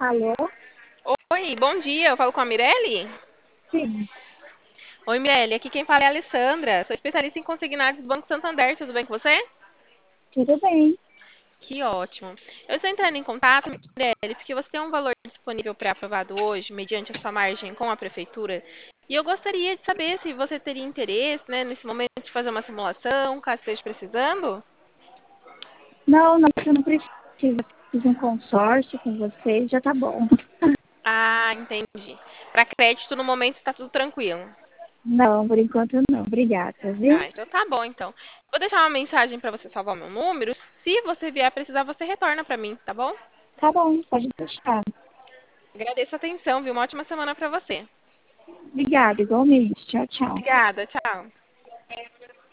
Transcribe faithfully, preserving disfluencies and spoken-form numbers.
Alô? Oi, bom dia. Eu falo com a Mirelle? Sim, Oi, Mirelle. Aqui quem fala é a Alessandra. Sou especialista em consignados do Banco Santander. Tudo bem com você? tudo bem. Que ótimo. Eu estou entrando em contato, Mirelle, porque você tem um valor disponível pré-aprovado hoje, mediante a sua margem com a prefeitura. E eu gostaria de saber se você teria interesse, né, nesse momento, de fazer uma simulação, caso esteja precisando. Não, não, você não precisa. Fiz um consórcio com você, já tá bom. Ah, entendi. Para crédito, no momento, está tudo tranquilo. Não, por enquanto não. Obrigada, Ah, viu? então tá bom, então. Vou deixar uma mensagem para você salvar o meu número. Se você vier precisar, você retorna para mim, tá bom? Tá bom, pode deixar. Agradeço a atenção, viu? Uma ótima semana para você. Obrigada, igualmente. Tchau, tchau. Obrigada, tchau.